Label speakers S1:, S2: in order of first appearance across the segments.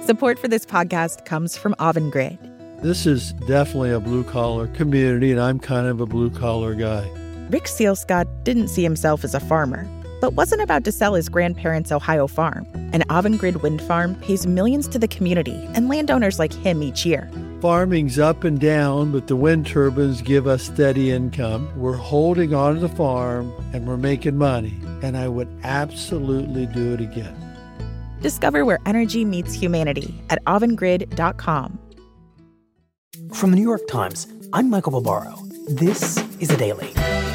S1: Support for this podcast comes from Avangrid.
S2: This is definitely a blue-collar community, and I'm kind of a blue-collar guy.
S1: Rick Sealscott didn't see himself as a farmer, but wasn't about to sell his grandparents' Ohio farm. An Avangrid wind farm pays millions to the community and landowners like him each year.
S2: Farming's up and down, but the wind turbines give us steady income. We're holding on to the farm, and we're making money, and I would absolutely do it again.
S1: Discover where energy meets humanity at avangrid.com.
S3: From the New York Times, I'm Michael Barbaro. This is The Daily.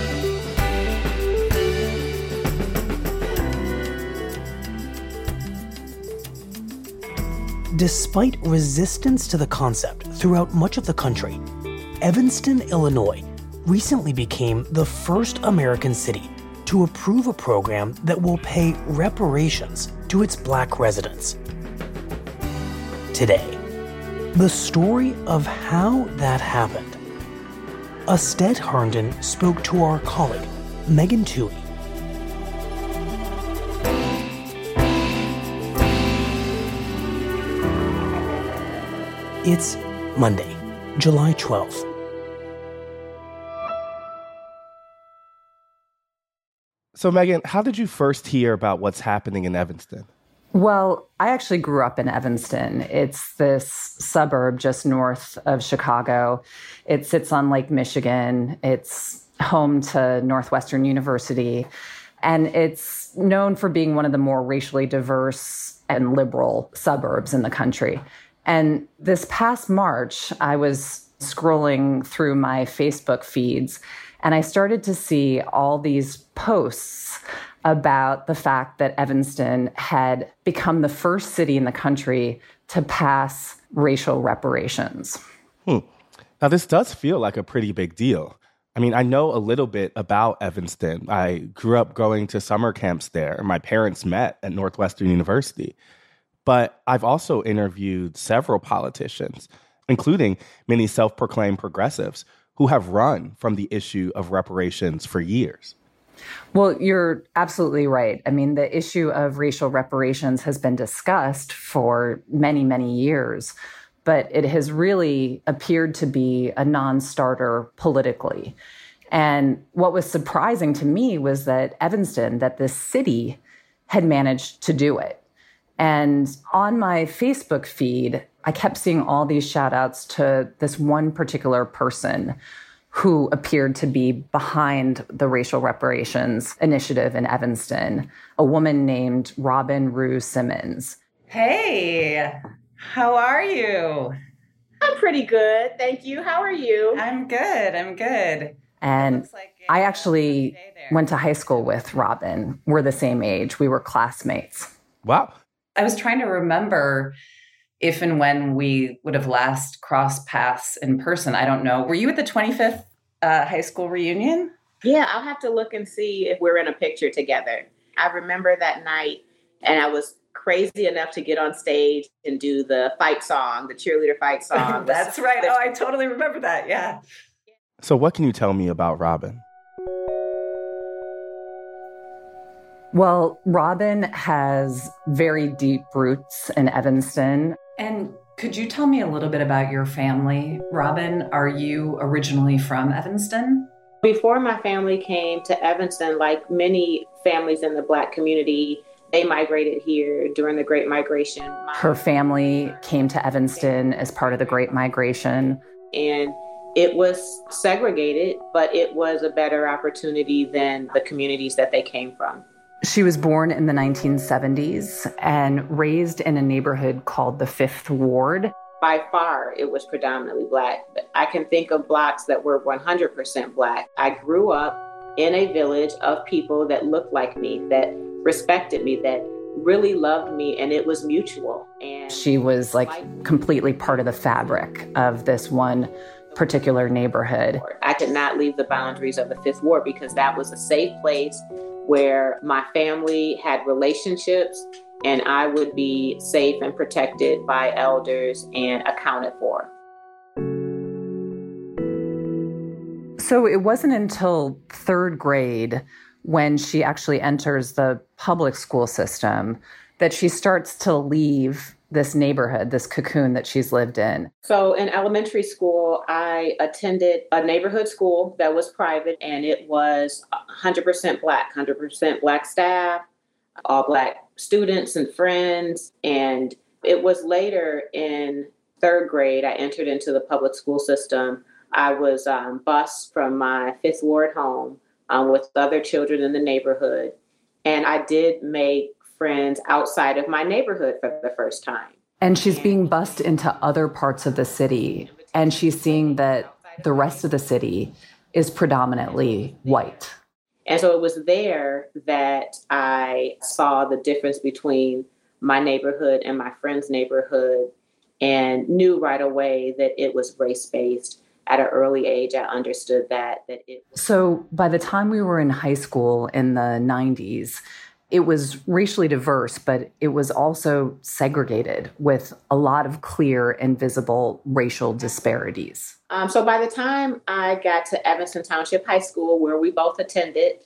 S3: Despite resistance to the concept throughout much of the country, Evanston, Illinois, recently became the first American city to approve a program that will pay reparations to its Black residents. Today, the story of how that happened. Asted Herndon spoke to our colleague, Megan Twohey. It's Monday, July 12th.
S4: So, Megan, how did you first hear about what's happening in Evanston?
S5: Well, I actually grew up in Evanston. It's this suburb just north of Chicago. It sits on Lake Michigan. It's home to Northwestern University. And it's known for being one of the more racially diverse and liberal suburbs in the country. And this past March, I was scrolling through my Facebook feeds, and I started to see all these posts about the fact that Evanston had become the first city in the country to pass racial reparations.
S4: Now, this does feel like a pretty big deal. I mean, I know a little bit about Evanston. I grew up going to summer camps there. My parents met at Northwestern University. But I've also interviewed several politicians, including many self-proclaimed progressives, who have run from the issue of reparations for years.
S5: Well, you're absolutely right. I mean, the issue of racial reparations has been discussed for many, many years, but it has really appeared to be a non-starter politically. And what was surprising to me was that Evanston, that this city, had managed to do it. And on my Facebook feed, I kept seeing all these shout outs to this one particular person who appeared to be behind the racial reparations initiative in Evanston, a woman named Robin Rue Simmons.
S6: Hey, how are you?
S7: I'm pretty good, thank you. How are you?
S6: I'm good.
S5: And I actually went to high school with Robin. We're the same age. We were classmates.
S4: Wow.
S6: I was trying to remember if and when we would have last crossed paths in person. I don't know. Were you at the 25th high school reunion?
S7: Yeah, I'll have to look and see if we're in a picture together. I remember that night, and I was crazy enough to get on stage and do the fight song, the cheerleader fight song.
S6: That's right. Oh, I totally remember that. Yeah.
S4: So what can you tell me about Robin?
S5: Well, Robin has very deep roots in Evanston.
S6: And could you tell me a little bit about your family? Robin, are you originally from Evanston?
S7: Before my family came to Evanston, like many families in the Black community, they migrated here during the Great Migration.
S5: Her family came to Evanston as part of the Great Migration.
S7: And it was segregated, but it was a better opportunity than the communities that they came from.
S5: She was born in the 1970s and raised in a neighborhood called the Fifth Ward.
S7: By far, it was predominantly Black. But I can think of blocks that were 100% Black. I grew up in a village of people that looked like me, that respected me, that really loved me, and it was mutual. And
S5: she was like completely part of the fabric of this one particular neighborhood.
S7: I could not leave the boundaries of the Fifth Ward because that was a safe place where my family had relationships and I would be safe and protected by elders and accounted for.
S5: So it wasn't until third grade when she actually enters the public school system that she starts to leave this neighborhood, this cocoon that she's lived in?
S7: So in elementary school, I attended a neighborhood school that was private, and it was 100% Black staff, all Black students and friends. And it was later in third grade, I entered into the public school system. I was bused from my Fifth Ward home with other children in the neighborhood. And I did make friends outside of my neighborhood for the first time.
S5: And she's being bused into other parts of the city. And she's seeing that the rest of the city is predominantly white.
S7: And so it was there that I saw the difference between my neighborhood and my friend's neighborhood and knew right away that it was race-based. At an early age, I understood that it was.
S5: So by the time we were in high school in the 90s, it was racially diverse, but it was also segregated with a lot of clear and visible racial disparities.
S7: So by the time I got to Evanston Township High School, where we both attended,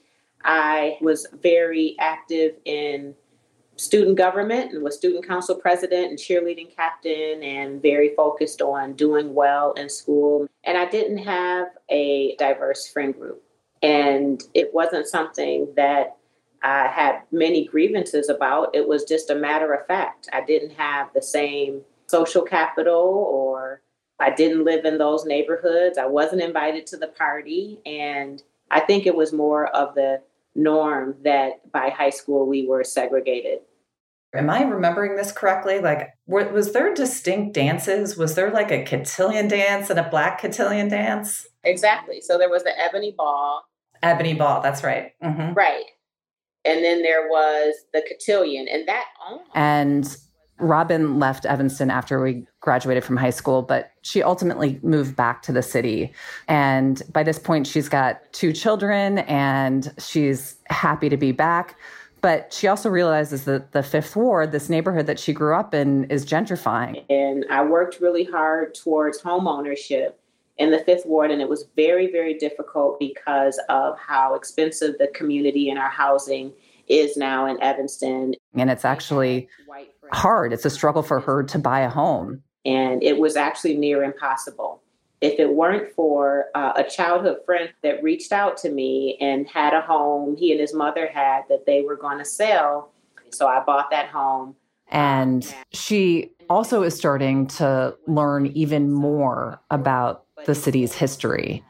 S7: I was very active in student government and was student council president and cheerleading captain and very focused on doing well in school. And I didn't have a diverse friend group. And it wasn't something that I had many grievances about. It was just a matter of fact. I didn't have the same social capital, or I didn't live in those neighborhoods. I wasn't invited to the party. And I think it was more of the norm that by high school we were segregated.
S6: Am I remembering this correctly? Like, was there distinct dances? Was there like a cotillion dance and a Black cotillion dance?
S7: Exactly. So there was the Ebony Ball.
S6: Ebony Ball, that's right. Mm-hmm.
S7: Right. And then there was the cotillion, and that only.
S5: And Robin left Evanston after we graduated from high school, but she ultimately moved back to the city. And by this point, she's got 2 children and she's happy to be back. But she also realizes that the Fifth Ward, this neighborhood that she grew up in, is gentrifying.
S7: And I worked really hard towards home ownership in the Fifth Ward, and it was very, very difficult because of how expensive the community and our housing is now in Evanston.
S5: And it's actually hard. It's a struggle for her to buy a home.
S7: And it was actually near impossible. If it weren't for a childhood friend that reached out to me and had a home he and his mother had that they were going to sell. So I bought that home.
S5: And she also is starting to learn even more about the city's history.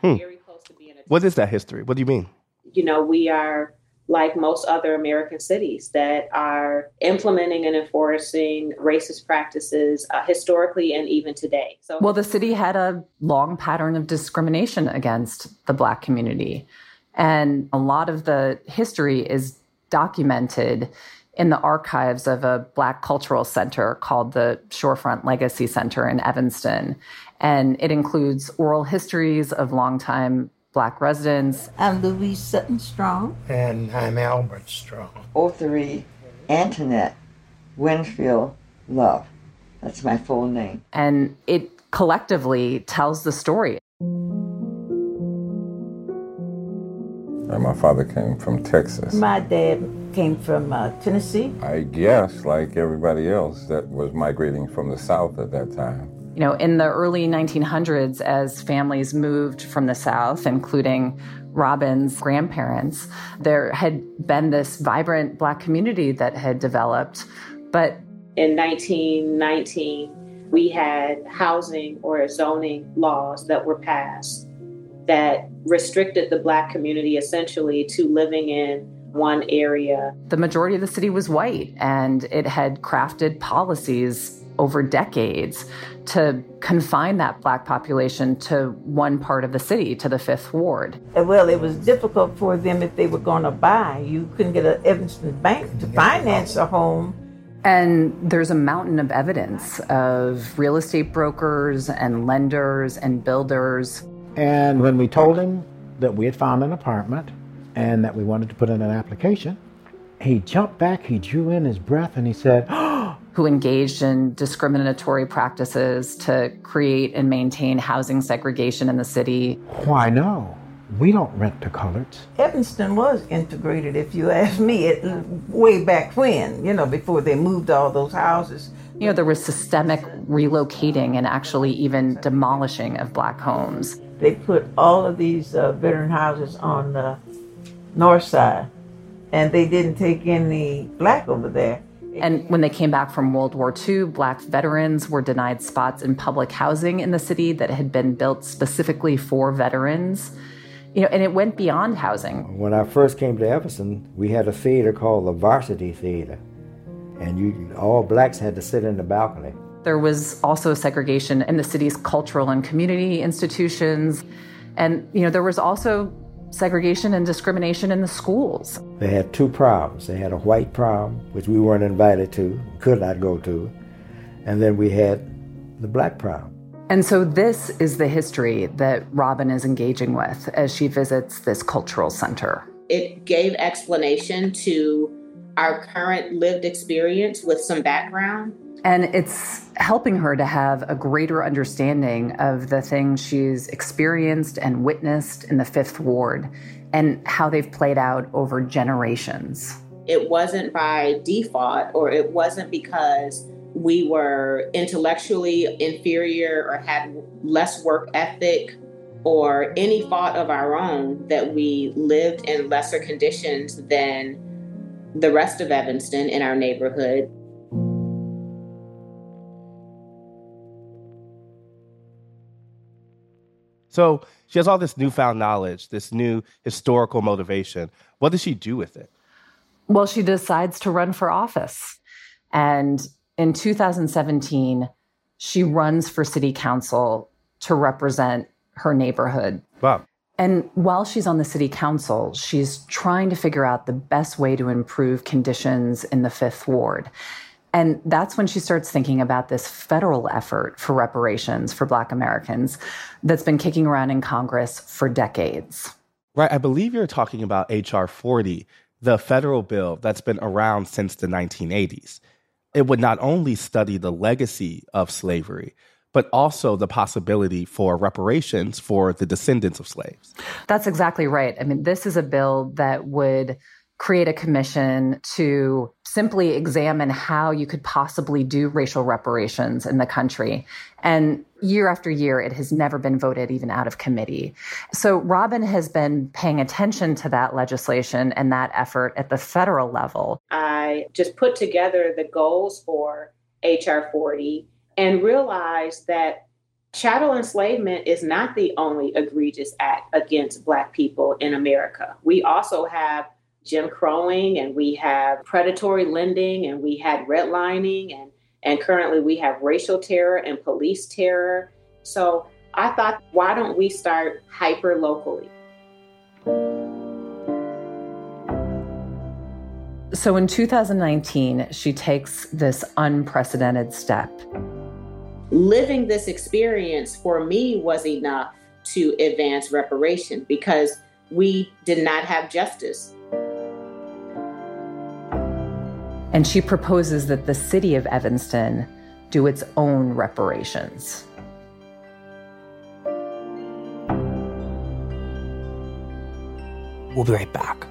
S4: What is that history? What do you mean?
S7: You know, we are like most other American cities that are implementing and enforcing racist practices historically and even today.
S5: Well, the city had a long pattern of discrimination against the Black community. And a lot of the history is documented in the archives of a Black cultural center called the Shorefront Legacy Center in Evanston. And it includes oral histories of longtime Black residents.
S8: I'm Louise Sutton Strong.
S9: And I'm Albert Strong.
S8: Authoree Antoinette Winfield Love. That's my full name.
S5: And it collectively tells the story.
S10: My father came from Texas.
S8: My dad came from Tennessee.
S10: I guess, like everybody else that was migrating from the South at that time.
S5: You know, in the early 1900s, as families moved from the South, including Robin's grandparents, there had been this vibrant Black community that had developed. But
S7: in 1919, we had housing or zoning laws that were passed that restricted the Black community essentially to living in one area.
S5: The majority of the city was white, and it had crafted policies over decades to confine that Black population to one part of the city, to the Fifth Ward.
S8: Well, it was difficult for them if they were going to buy. You couldn't get an Evanston bank to finance a home.
S5: And there's a mountain of evidence of real estate brokers and lenders and builders.
S9: And when we told him that we had found an apartment and that we wanted to put in an application, he jumped back, he drew in his breath, and he said,
S5: who engaged in discriminatory practices to create and maintain housing segregation in the city.
S9: Why, no. We don't rent to coloreds.
S8: Evanston was integrated, if you ask me, way back when, before they moved all those houses.
S5: There was systemic relocating and actually even demolishing of Black homes.
S8: They put all of these veteran houses on the north side, and they didn't take any Black over there.
S5: And when they came back from World War II, Black veterans were denied spots in public housing in the city that had been built specifically for veterans. And it went beyond housing.
S11: When I first came to Evanston, we had a theater called the Varsity Theater, and all Blacks had to sit in the balcony.
S5: There was also segregation in the city's cultural and community institutions. And, there was also segregation and discrimination in the schools.
S11: They had two proms. They had a white prom, which we weren't invited to, could not go to, and then we had the Black prom.
S5: And so this is the history that Robin is engaging with as she visits this cultural center.
S7: It gave explanation to our current lived experience with some background.
S5: And it's helping her to have a greater understanding of the things she's experienced and witnessed in the Fifth Ward and how they've played out over generations.
S7: It wasn't by default, or it wasn't because we were intellectually inferior or had less work ethic or any fault of our own that we lived in lesser conditions than the rest of Evanston in our neighborhood.
S4: So she has all this newfound knowledge, this new historical motivation. What does she do with it?
S5: Well, she decides to run for office. And in 2017, she runs for city council to represent her neighborhood.
S4: Wow.
S5: And while she's on the city council, she's trying to figure out the best way to improve conditions in the Fifth Ward. And that's when she starts thinking about this federal effort for reparations for Black Americans that's been kicking around in Congress for decades.
S4: Right. I believe you're talking about H.R. 40, the federal bill that's been around since the 1980s. It would not only study the legacy of slavery, but also the possibility for reparations for the descendants of slaves.
S5: That's exactly right. I mean, this is a bill that would create a commission to simply examine how you could possibly do racial reparations in the country. And year after year, it has never been voted even out of committee. So Robin has been paying attention to that legislation and that effort at the federal level.
S7: I just put together the goals for H.R. 40 and realized that chattel enslavement is not the only egregious act against Black people in America. We also have Jim Crowing, and we have predatory lending, and we had redlining, and currently we have racial terror and police terror. So I thought, why don't we start hyper locally?
S5: So in 2019, she takes this unprecedented step.
S7: Living this experience for me was enough to advance reparation because we did not have justice.
S5: And she proposes that the city of Evanston do its own reparations.
S3: We'll be right back.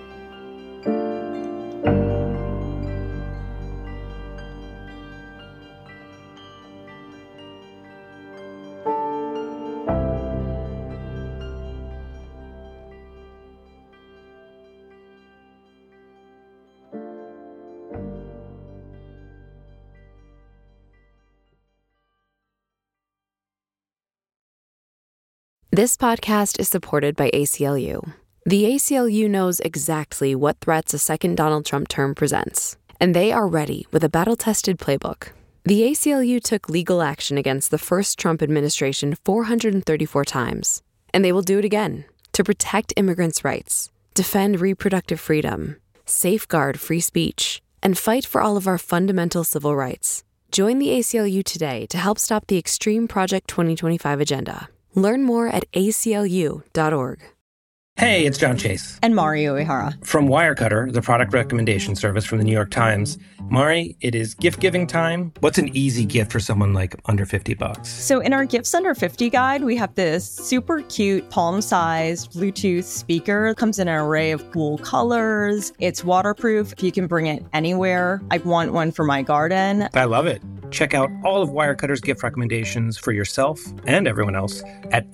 S12: This podcast is supported by ACLU. The ACLU knows exactly what threats a second Donald Trump term presents, and they are ready with a battle-tested playbook. The ACLU took legal action against the first Trump administration 434 times, and they will do it again to protect immigrants' rights, defend reproductive freedom, safeguard free speech, and fight for all of our fundamental civil rights. Join the ACLU today to help stop the Extreme Project 2025 agenda. Learn more at aclu.org.
S13: Hey, it's John Chase.
S14: And Mari Uehara.
S13: From Wirecutter, the product recommendation service from the New York Times. Mari, it is gift-giving time. What's an easy gift for someone like under $50?
S14: So in our Gifts Under 50 guide, we have this super cute palm-sized Bluetooth speaker. It comes in an array of cool colors. It's waterproof. You can bring it anywhere. I want one for my garden.
S13: I love it. Check out all of Wirecutter's gift recommendations for yourself and everyone else at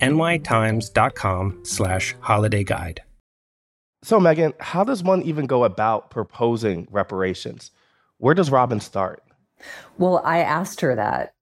S13: nytimes.com/holiday guide.
S4: So, Megan, how does one even go about proposing reparations? Where does Robin start?
S5: Well, I asked her that.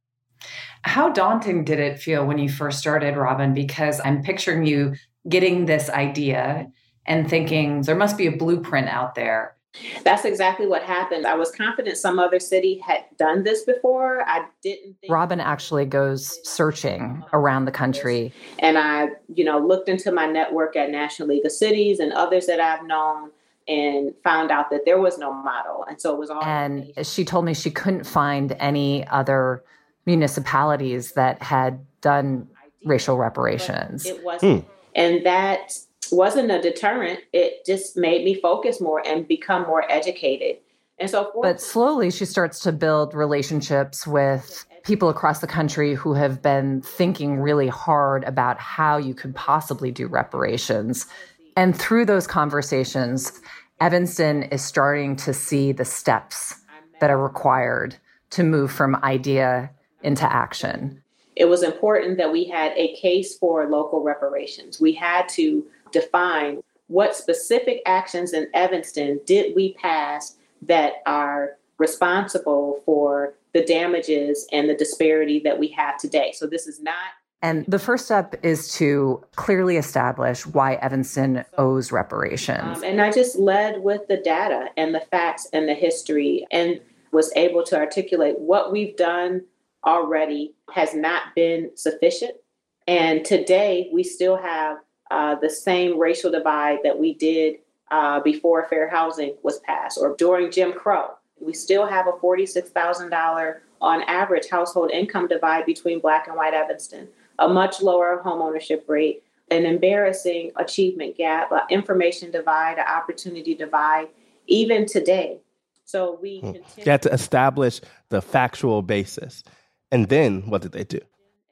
S5: How daunting did it feel when you first started, Robin? Because I'm picturing you getting this idea and thinking there must be a blueprint out there.
S7: That's exactly what happened. I was confident some other city had done this before. I didn't think.
S5: Robin actually goes searching around the country.
S7: And I, looked into my network at National League of Cities and others that I've known and found out that there was no model. And so it was all.
S5: And she told me she couldn't find any other municipalities that had done racial reparations.
S7: It wasn't. And that wasn't a deterrent. It just made me focus more and become more educated. And so,
S5: but slowly she starts to build relationships with people across the country who have been thinking really hard about how you could possibly do reparations. And through those conversations, Evanston is starting to see the steps that are required to move from idea into action.
S7: It was important that we had a case for local reparations. We had to define what specific actions in Evanston did we pass that are responsible for the damages and the disparity that we have today. So this is not.
S5: And the first step is to clearly establish why Evanston owes reparations.
S7: And I just led with the data and the facts and the history and was able to articulate what we've done already has not been sufficient. And today we still have the same racial divide that we did before fair housing was passed or during Jim Crow. We still have a $46,000 on average household income divide between Black and white Evanston, a much lower homeownership rate, an embarrassing achievement gap, an information divide, an opportunity divide, even today. So we continue.
S4: You had to establish the factual basis. And then what did they do?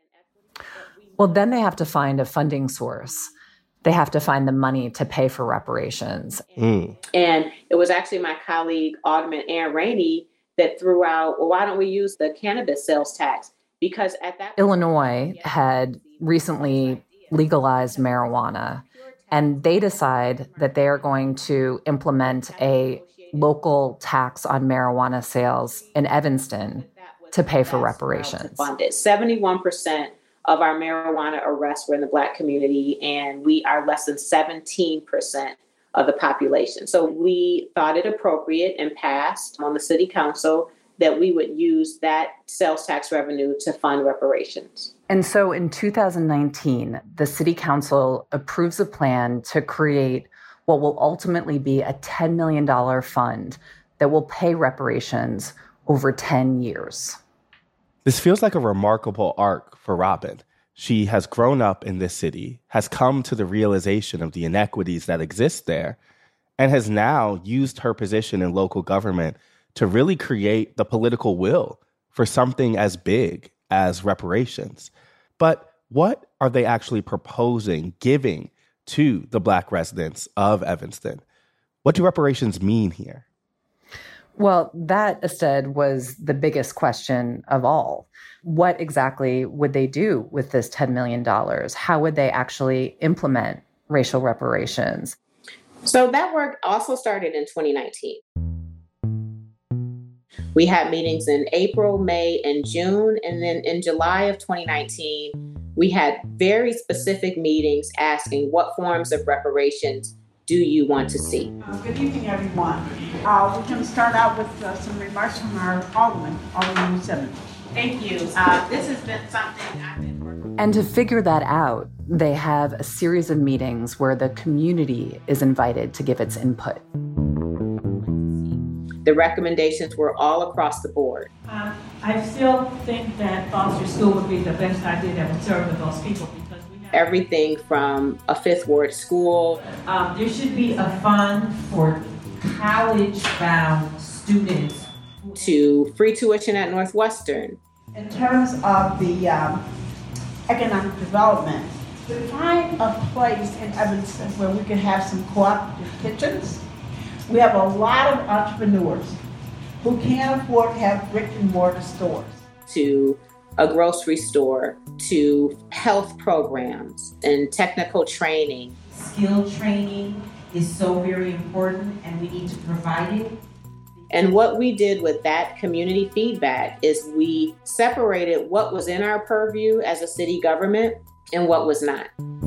S5: Well, then they have to find a funding source. They have to find the money to pay for reparations.
S7: And it was actually my colleague, Alderman Ann Rainey, that threw out, well, why don't we use the cannabis sales tax? Because at that point,
S5: Illinois had recently legalized marijuana, and they decide that they are going to implement a local tax on marijuana sales in Evanston to pay for reparations.
S7: Funded 71% of our marijuana arrests were in the Black community, and we are less than 17% of the population. So we thought it appropriate and passed on the city council that we would use that sales tax revenue to fund reparations.
S5: And so in 2019, the city council approves a plan to create what will ultimately be a $10 million fund that will pay reparations over 10 years.
S4: This feels like a remarkable arc for Robin. She has grown up in this city, has come to the realization of the inequities that exist there, and has now used her position in local government to really create the political will for something as big as reparations. But what are they actually proposing giving to the Black residents of Evanston? What do reparations mean here?
S5: Well, that, instead, was the biggest question of all. What exactly would they do with this $10 million? How would they actually implement racial reparations?
S7: So that work also started in 2019. We had meetings in April, May, and June. And then in July of 2019, we had very specific meetings asking what forms of reparations do you want to see?
S15: Good evening, everyone. We're going to start out with some remarks from our Alderman Simmons.
S7: Thank you. This has been something I've been working on.
S5: And to figure that out, they have a series of meetings where the community is invited to give its input.
S7: The recommendations were all across the board.
S15: I still think that Foster School would be the best idea that would serve with those people because we
S7: everything from a Fifth Ward school.
S8: There should be a fund for college-bound students.
S7: To free tuition at Northwestern.
S15: In terms of the economic development, to find a place in Evanston where we can have some cooperative kitchens. We have a lot of entrepreneurs who can't afford to have brick and mortar stores.
S7: To a grocery store, to health programs and technical training.
S8: Skill training is so very important, and we need to provide it.
S7: And what we did with that community feedback is we separated what was in our purview as a city government and what was not.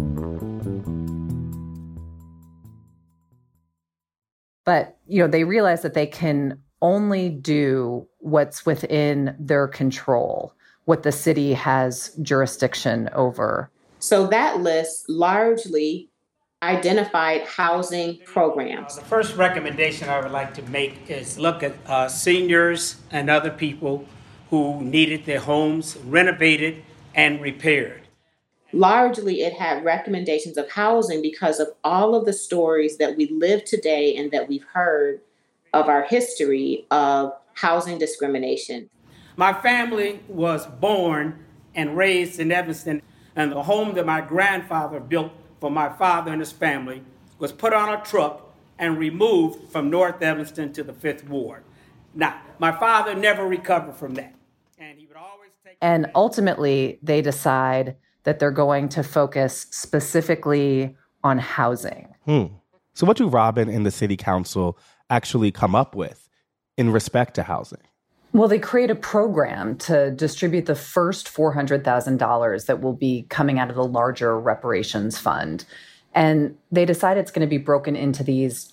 S5: But, they realize that they can only do what's within their control, what the city has jurisdiction over.
S7: So that list largely identified housing programs.
S16: The first recommendation I would like to make is look at seniors and other people who needed their homes renovated and repaired.
S7: Largely, it had recommendations of housing because of all of the stories that we live today and that we've heard of our history of housing discrimination.
S16: My family was born and raised in Evanston, and the home that my grandfather built for my father and his family was put on a truck and removed from North Evanston to the Fifth Ward. Now, my father never recovered from that. And he would always take...
S5: And ultimately, they decide that they're going to focus specifically on housing.
S4: So what do Robin and the city council actually come up with in respect to housing?
S5: Well, they create a program to distribute the first $400,000 that will be coming out of the larger reparations fund. And they decide it's going to be broken into these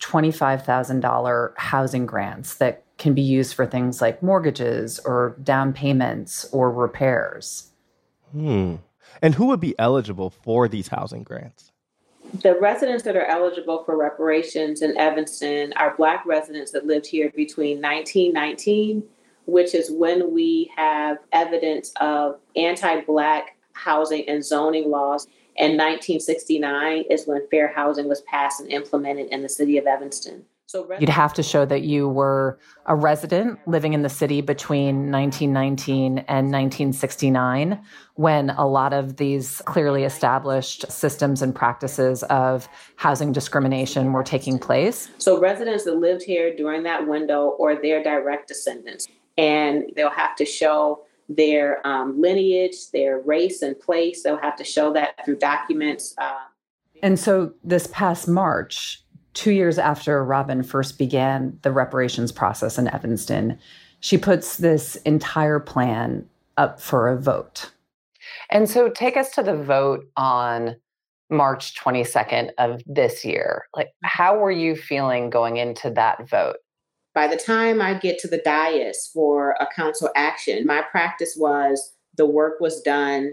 S5: $25,000 housing grants that can be used for things like mortgages or down payments or repairs.
S4: And who would be eligible for these housing grants?
S7: The residents that are eligible for reparations in Evanston are Black residents that lived here between 1919, which is when we have evidence of anti-Black housing and zoning laws. And 1969 is when fair housing was passed and implemented in the city of Evanston. So
S5: you'd have to show that you were a resident living in the city between 1919 and 1969, when a lot of these clearly established systems and practices of housing discrimination were taking place.
S7: So residents that lived here during that window or their direct descendants, and they'll have to show their lineage, their race and place. They'll have to show that through documents.
S5: And so this past March, 2 years after Robin first began the reparations process in Evanston, she puts this entire plan up for a vote.
S6: And so take us to the vote on March 22nd of this year. Like, how were you feeling going into that vote?
S7: By the time I get to the dais for a council action, my practice was the work was done.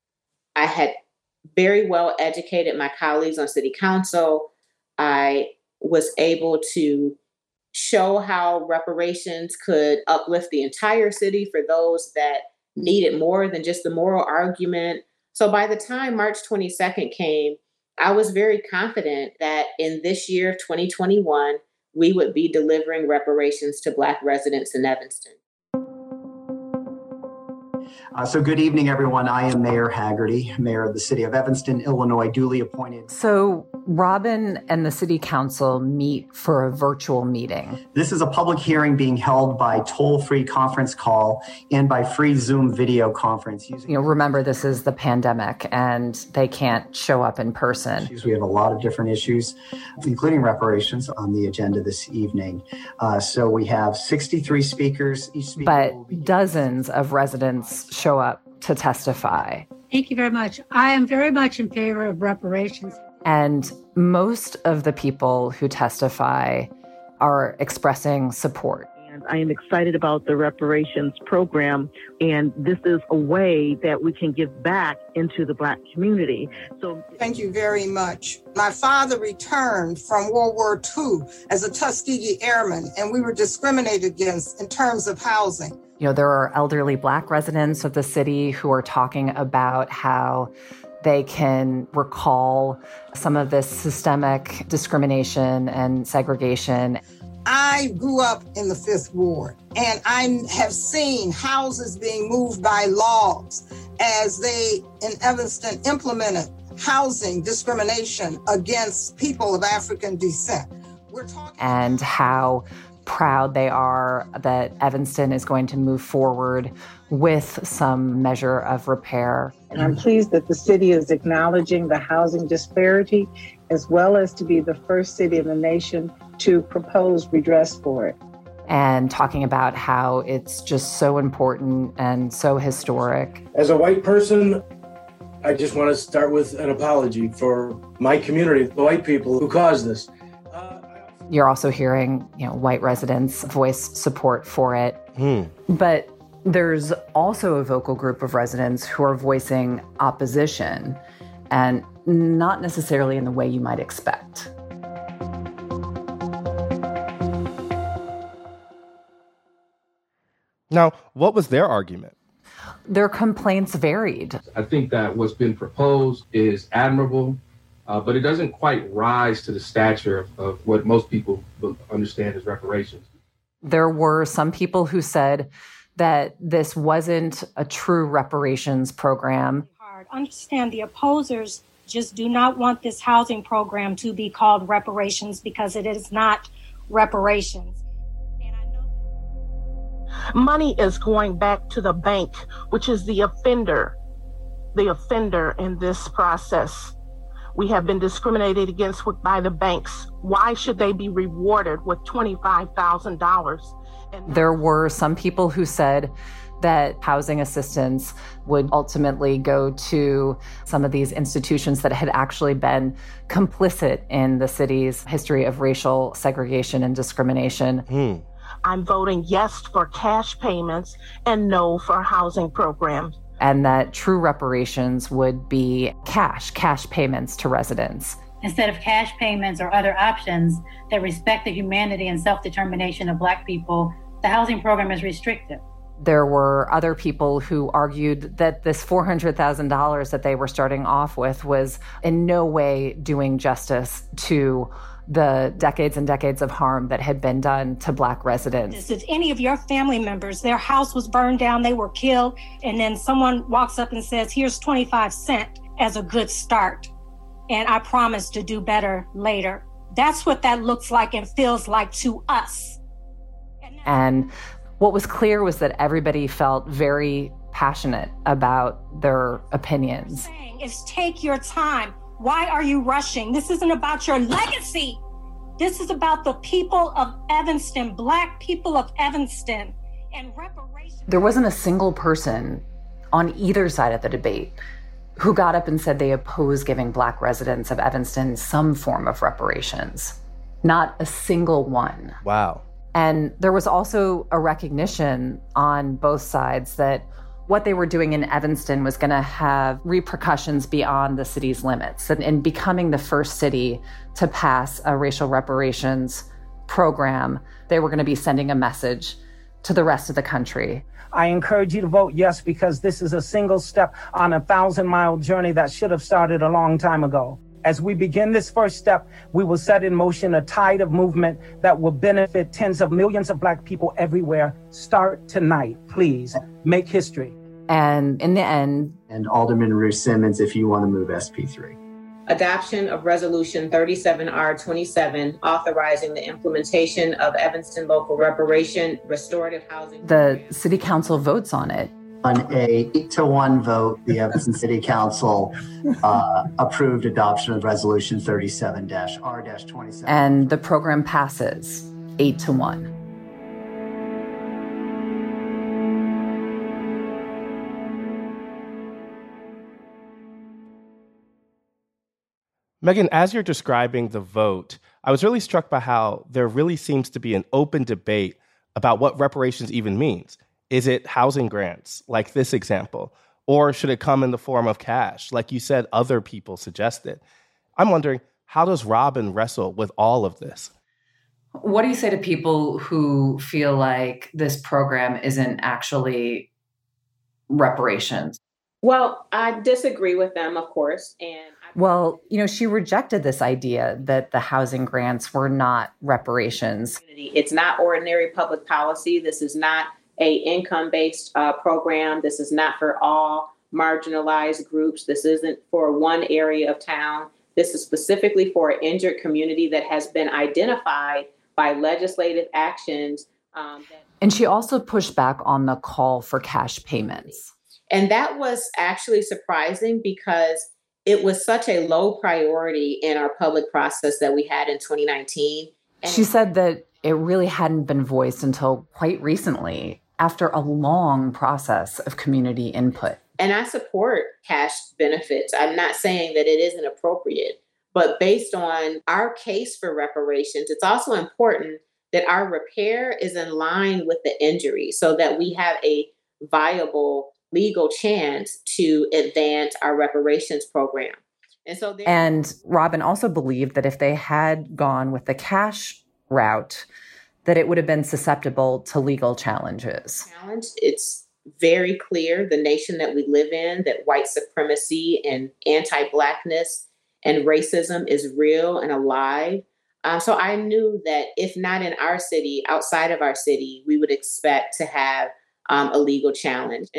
S7: I had very well educated my colleagues on city council. I was able to show how reparations could uplift the entire city for those that needed more than just the moral argument. So by the time March 22nd came, I was very confident that in this year of 2021, we would be delivering reparations to Black residents in Evanston.
S17: So good evening, everyone. I am Mayor Haggerty, Mayor of the City of Evanston, Illinois, duly appointed.
S5: So Robin and the City Council meet for a virtual meeting.
S17: This is a public hearing being held by toll-free conference call and by free Zoom video conference.
S5: Remember, this is the pandemic and they can't show up in person.
S17: We have a lot of different issues, including reparations, on the agenda this evening. So we have 63 speakers. Each speaker
S5: but dozens of residents show up to testify.
S18: Thank you very much. I am very much in favor of reparations.
S5: And most of the people who testify are expressing support.
S19: And I am excited about the reparations program, and this is a way that we can give back into the Black community. So,
S20: thank you very much. My father returned from World War II as a Tuskegee Airman, and we were discriminated against in terms of housing.
S5: There are elderly Black residents of the city who are talking about how They can recall some of this systemic discrimination and segregation.
S20: I grew up in the 5th Ward, and I have seen houses being moved by logs as they, in Evanston, implemented housing discrimination against people of African descent.
S5: And how proud they are that Evanston is going to move forward with some measure of repair.
S21: And I'm pleased that the city is acknowledging the housing disparity, as well as to be the first city in the nation to propose redress for it.
S5: And talking about how it's just so important and so historic.
S22: As a white person, I just want to start with an apology for my community, the white people who caused this.
S5: You're also hearing, white residents voice support for it. But there's also a vocal group of residents who are voicing opposition, and not necessarily in the way you might expect.
S4: Now, what was their argument?
S5: Their complaints varied.
S23: I think that what's been proposed is admirable, but it doesn't quite rise to the stature of what most people understand as reparations.
S5: There were some people who said that this wasn't a true reparations program.
S18: Understand the opposers just do not want this housing program to be called reparations because it is not reparations.
S24: Money is going back to the bank, which is the offender in this process. We have been discriminated against by the banks. Why should they be rewarded with $25,000?
S5: There were some people who said that housing assistance would ultimately go to some of these institutions that had actually been complicit in the city's history of racial segregation and discrimination.
S24: I'm voting yes for cash payments and no for housing programs.
S5: And that true reparations would be cash payments to residents.
S25: Instead of cash payments or other options that respect the humanity and self-determination of Black people, the housing program is restrictive.
S5: There were other people who argued that this $400,000 that they were starting off with was in no way doing justice to the decades and decades of harm that had been done to Black residents.
S18: If any of your family members, their house was burned down, they were killed, and then someone walks up and says, here's 25 cents as a good start, and I promise to do better later. That's what that looks like and feels like to us.
S5: And what was clear was that everybody felt very passionate about their opinions.
S18: Is take your time. Why are you rushing? This isn't about your legacy. This is about the people of Evanston, Black people of Evanston, and reparations.
S5: There wasn't a single person on either side of the debate who got up and said they oppose giving Black residents of Evanston some form of reparations. Not a single one.
S4: Wow.
S5: And there was also a recognition on both sides that what they were doing in Evanston was going to have repercussions beyond the city's limits. And in becoming the first city to pass a racial reparations program, they were going to be sending a message to the rest of the country.
S16: I encourage you to vote yes, because this is a single step on a 1,000-mile journey that should have started a long time ago. As we begin this first step, we will set in motion a tide of movement that will benefit tens of millions of Black people everywhere. Start tonight, please. Make history.
S5: And in the end...
S17: And Alderman Ruth Simmons, if you want to move SP3.
S7: Adoption of Resolution 37R27, authorizing the implementation of Evanston Local Reparation Restorative Housing.
S5: The City Council votes on it.
S17: On a 8-1 vote, the Evanston City Council approved adoption of Resolution 37-R-27.
S5: And the program passes 8-1.
S4: Megan, as you're describing the vote, I was really struck by how there really seems to be an open debate about what reparations even means. Is it housing grants, like this example? Or should it come in the form of cash, like you said other people suggested? I'm wondering, how does Robin wrestle with all of this?
S5: What do you say to people who feel like this program isn't actually reparations?
S7: Well, I disagree with them, of course.
S5: Well, she rejected this idea that the housing grants were not reparations.
S7: It's not ordinary public policy. This is not a income-based program. This is not for all marginalized groups. This isn't for one area of town. This is specifically for an injured community that has been identified by legislative actions.
S5: And she also pushed back on the call for cash payments.
S7: And that was actually surprising because it was such a low priority in our public process that we had in 2019.
S5: She said that it really hadn't been voiced until quite recently, after a long process of community input.
S7: And I support cash benefits. I'm not saying that it isn't appropriate, but based on our case for reparations, it's also important that our repair is in line with the injury so that we have a viable legal chance to advance our reparations program.
S5: And Robin also believed that if they had gone with the cash route, that it would have been susceptible to legal challenges.
S7: It's very clear, the nation that we live in, that white supremacy and anti-Blackness and racism is real and alive. So I knew that if not in our city, outside of our city, we would expect to have a legal challenge.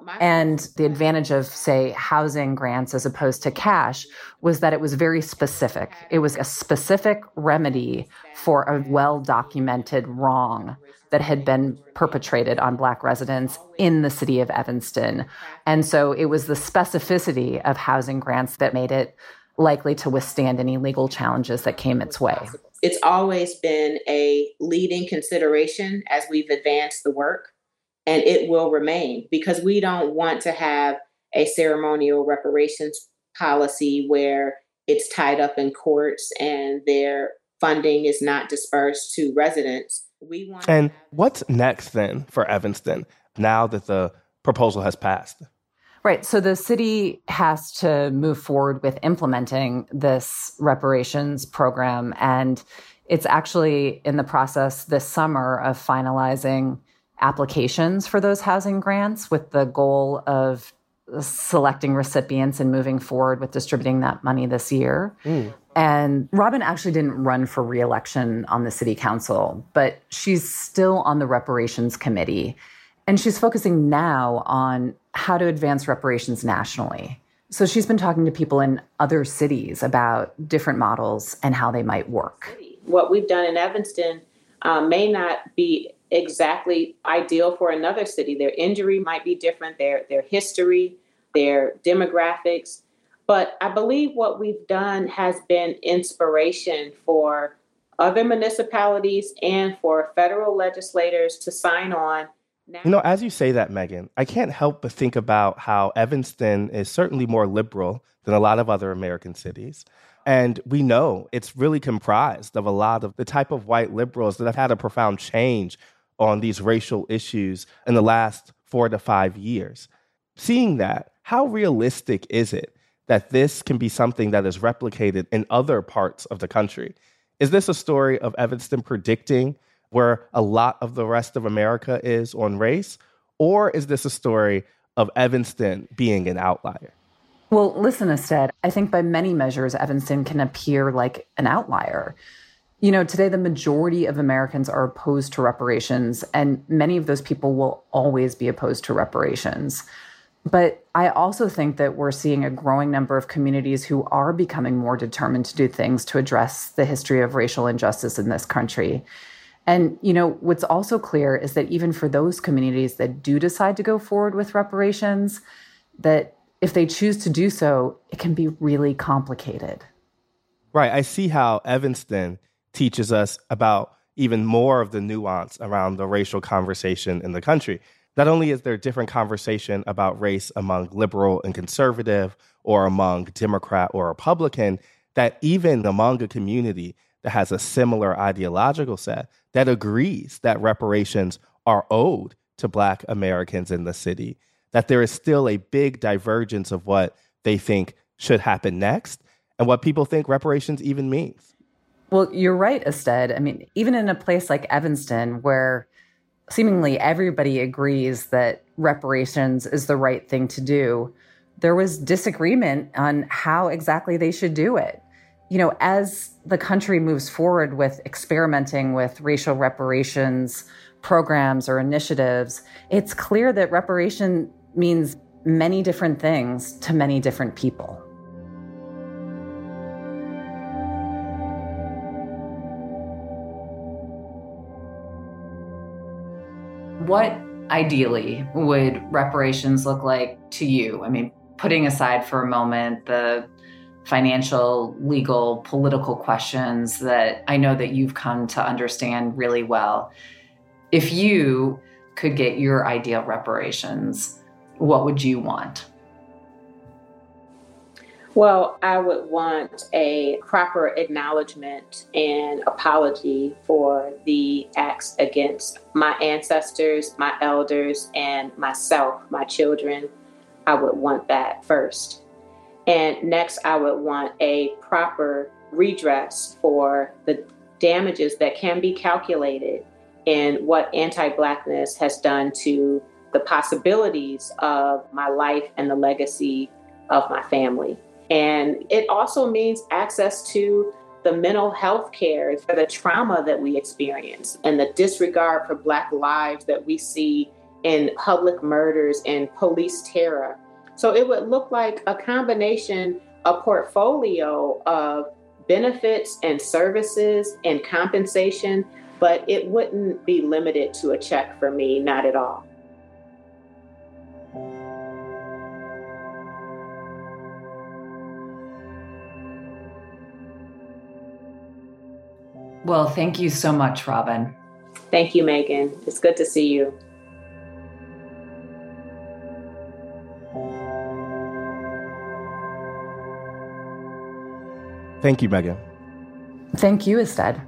S7: And
S5: the advantage of, say, housing grants as opposed to cash was that it was very specific. It was a specific remedy for a well-documented wrong that had been perpetrated on Black residents in the city of Evanston. And so it was the specificity of housing grants that made it likely to withstand any legal challenges that came its way.
S7: It's always been a leading consideration as we've advanced the work. And it will remain because we don't want to have a ceremonial reparations policy where it's tied up in courts and their funding is not dispersed to residents.
S4: And what's next then for Evanston now that the proposal has passed?
S5: Right. So the city has to move forward with implementing this reparations program. And it's actually in the process this summer of finalizing applications for those housing grants with the goal of selecting recipients and moving forward with distributing that money this year. And Robin actually didn't run for re-election on the city council, but she's still on the reparations committee. And she's focusing now on how to advance reparations nationally. So she's been talking to people in other cities about different models and how they might work.
S7: What we've done in Evanston may not be exactly ideal for another city. Their injury might be different, their history, their demographics. But I believe what we've done has been inspiration for other municipalities and for federal legislators to sign on.
S4: As you say that, Megan, I can't help but think about how Evanston is certainly more liberal than a lot of other American cities. And we know it's really comprised of a lot of the type of white liberals that have had a profound change on these racial issues in the last 4 to 5 years. Seeing that, how realistic is it that this can be something that is replicated in other parts of the country? Is this a story of Evanston predicting where a lot of the rest of America is on race? Or is this a story of Evanston being an outlier?
S5: Well, listen, Ested, I think by many measures, Evanston can appear like an outlier. Today, the majority of Americans are opposed to reparations, and many of those people will always be opposed to reparations. But I also think that we're seeing a growing number of communities who are becoming more determined to do things to address the history of racial injustice in this country. And, what's also clear is that even for those communities that do decide to go forward with reparations, that if they choose to do so, it can be really complicated.
S4: Right. I see how Evanston teaches us about even more of the nuance around the racial conversation in the country. Not only is there a different conversation about race among liberal and conservative or among Democrat or Republican, that even among a community that has a similar ideological set that agrees that reparations are owed to Black Americans in the city, that there is still a big divergence of what they think should happen next and what people think reparations even means.
S5: Well, you're right, Ested. I mean, even in a place like Evanston, where seemingly everybody agrees that reparations is the right thing to do, there was disagreement on how exactly they should do it. As the country moves forward with experimenting with racial reparations programs or initiatives, it's clear that reparation means many different things to many different people.
S6: What ideally would reparations look like to you? I mean, putting aside for a moment the financial, legal, political questions that I know that you've come to understand really well. If you could get your ideal reparations, what would you want?
S7: Well, I would want a proper acknowledgement and apology for the acts against my ancestors, my elders, and myself, my children. I would want that first. And next, I would want a proper redress for the damages that can be calculated in what anti-Blackness has done to the possibilities of my life and the legacy of my family. And it also means access to the mental health care for the trauma that we experience and the disregard for Black lives that we see in public murders and police terror. So it would look like a combination, a portfolio of benefits and services and compensation, but it wouldn't be limited to a check for me, not at all.
S6: Well, thank you so much, Robin.
S7: Thank you, Megan. It's good to see you.
S4: Thank you, Megan.
S5: Thank you, Ested.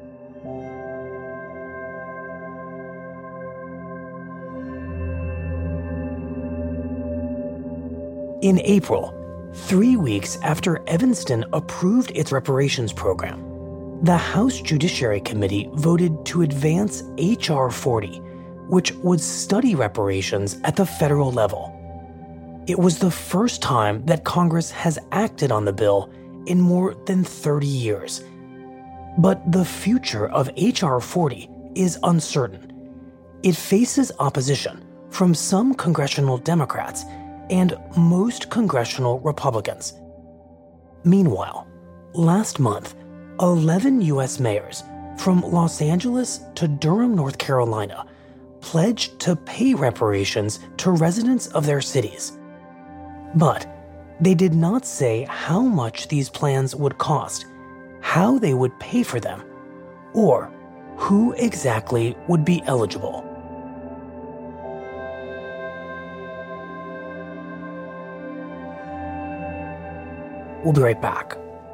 S3: In April, 3 weeks after Evanston approved its reparations program, the House Judiciary Committee voted to advance H.R. 40, which would study reparations at the federal level. It was the first time that Congress has acted on the bill in more than 30 years. But the future of H.R. 40 is uncertain. It faces opposition from some congressional Democrats and most congressional Republicans. Meanwhile, last month, 11 U.S. mayors, from Los Angeles to Durham, North Carolina, pledged to pay reparations to residents of their cities. But they did not say how much these plans would cost, how they would pay for them, or who exactly would be eligible. We'll be right back.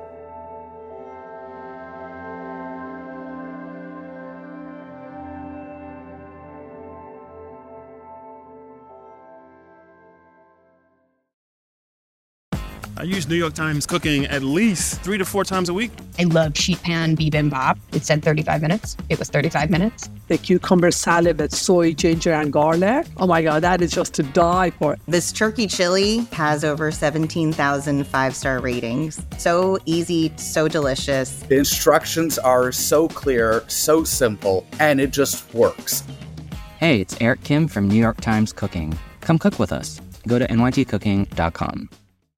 S1: I use New York Times Cooking at least 3 to 4 times a week.
S2: I love sheet pan bibimbap. It said 35 minutes. It was 35 minutes.
S9: The cucumber salad with soy, ginger, and garlic. Oh my God, that is just to die for.
S10: This turkey chili has over 17,000 5-star ratings. So easy, so delicious.
S11: The instructions are so clear, so simple, and it just works.
S26: Hey, it's Eric Kim from New York Times Cooking. Come cook with us. Go to nytcooking.com.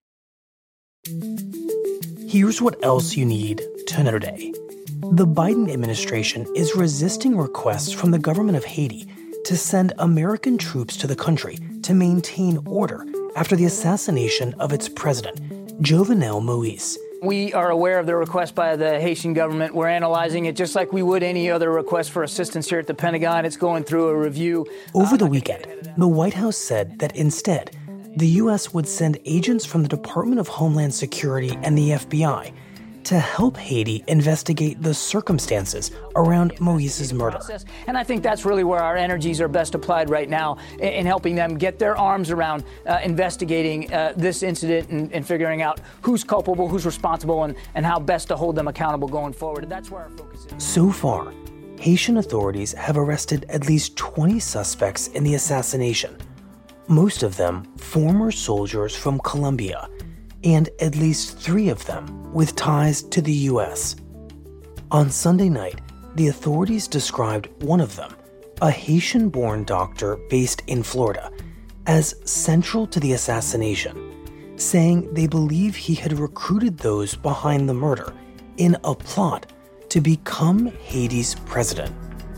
S3: Here's what else you need to know today. The Biden administration is resisting requests from the government of Haiti to send American troops to the country to maintain order after the assassination of its president, Jovenel Moïse.
S27: We are aware of the request by the Haitian government. We're analyzing it just like we would any other request for assistance here at the Pentagon. It's going through a review.
S3: Over the weekend, the White House said that instead, the U.S. would send agents from the Department of Homeland Security and the FBI to help Haiti investigate the circumstances around Moïse's murder.
S27: And I think that's really where our energies are best applied right now, in helping them get their arms around investigating this incident and figuring out who's culpable, who's responsible, and how best to hold them accountable going forward. And that's where our focus is.
S3: So far, Haitian authorities have arrested at least 20 suspects in the assassination, most of them former soldiers from Colombia, and at least 3 of them with ties to the U.S. On Sunday night, the authorities described one of them, a Haitian-born doctor based in Florida, as central to the assassination, saying they believe he had recruited those behind the murder in a plot to become Haiti's president.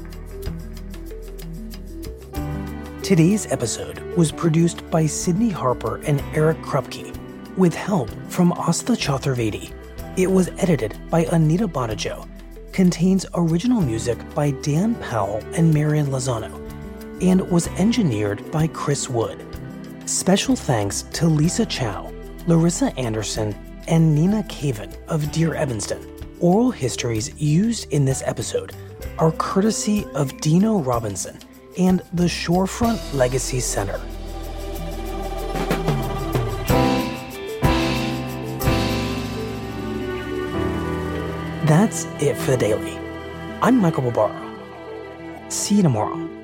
S3: Today's episode was produced by Sydney Harper and Eric Krupke, with help from Asta Chaturvedi. It was edited by Anita Bottajo, contains original music by Dan Powell and Marian Lozano, and was engineered by Chris Wood. Special thanks to Lisa Chow, Larissa Anderson, and Nina Caven of Dear Evanston. Oral histories used in this episode are courtesy of Dino Robinson and the Shorefront Legacy Center. That's it for the Daily. I'm Michael Barbaro. See you tomorrow.